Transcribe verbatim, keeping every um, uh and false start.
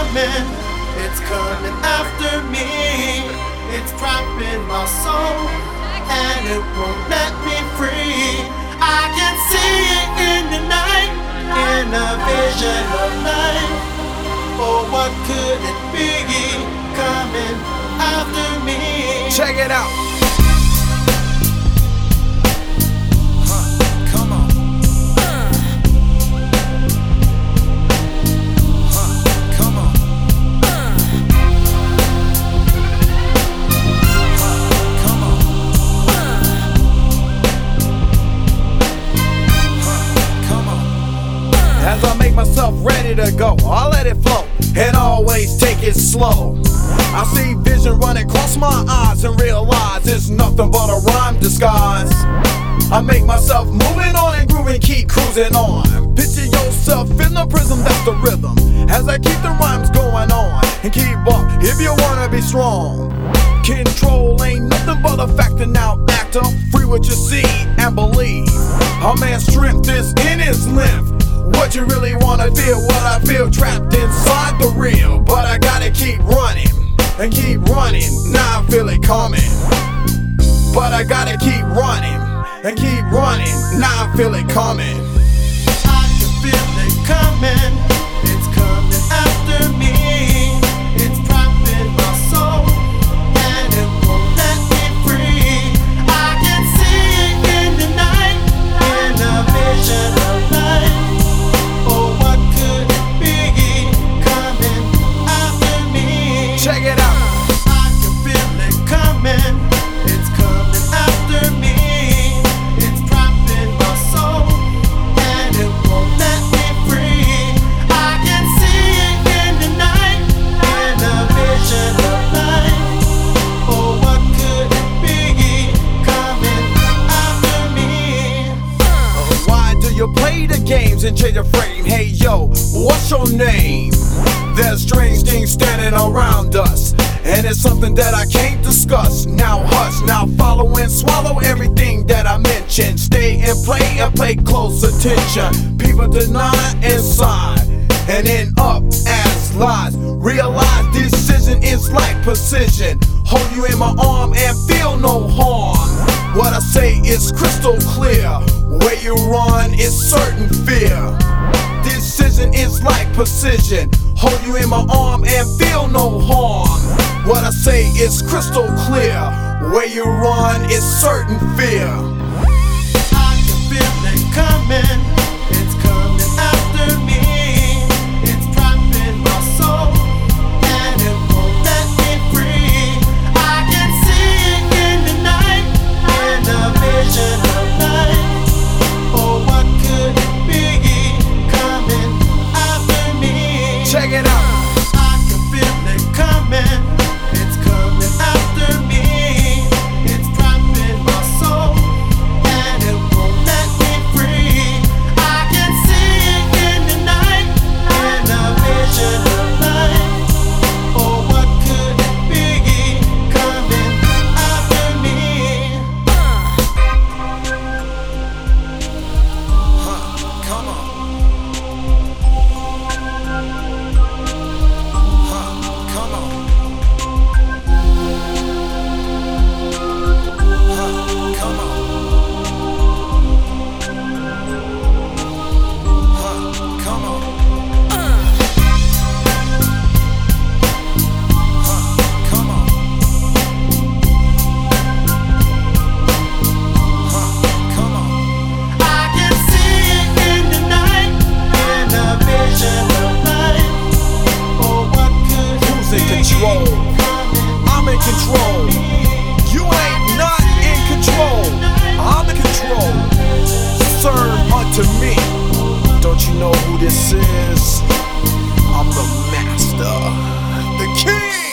coming, it's coming after me. It's trapping my soul, and it won't let me free. I can see it in the night, in a vision of light. Oh, what could it be coming after me? Check it out. As I make myself ready to go, I'll let it flow and always take it slow. I see vision running across my eyes and realize it's nothing but a rhyme disguise. I make myself moving on and grooving, keep cruising on. Picture yourself in the prism, that's the rhythm. As I keep the rhymes going on and keep up if you wanna be strong. Control ain't nothing but a factor, now actor. Free what you see and believe. A man's strength is in his length. What you really wanna feel, what I feel trapped inside the real. But I gotta keep running and keep running, now I feel it coming. But I gotta keep running and keep running, now I feel it coming. I can feel it coming, it's coming after me. It's trapping my soul, and it won't let me free. I can see it in the night, in a vision of light. Oh, what could it be coming after me? Check it out. I can feel it coming, it's coming after me. It's trapping my soul, and it won't let me free. I can see it in the night, in a vision of light. Oh, what could it be coming after me? Why do you play the games and change your frame? Hey yo, what's your name? There's strange things standing around us, and it's something that I can't discuss. Now hush, now follow and swallow everything that I mentioned. Stay and play and pay close attention. People deny inside and end up as lies. Realize decision is like precision. Hold you in my arm and feel no harm. What I say is crystal clear. Where you run is certain fear. Decision is like precision. Hold you in my arm and feel no harm. What I say is crystal clear. Where you run is certain fear. I can feel it coming, it's coming after me. It's trapping my soul, and it won't let me free. I can see it in the night, in a vision of light. Oh, what could it be coming after me? Check it out. I can feel it coming, it's coming after me. It's trapping my soul, and it won't let me free. I can see it in the night, in a vision of light. Oh, what could it be coming after me? Huh, come on. I can see it in the night, in a vision of light. Oh, what could Who's in it be control? coming I'm in control. You ain't not in control. I'm in control. Serve unto me. Don't you know who this is? I'm the master, the king.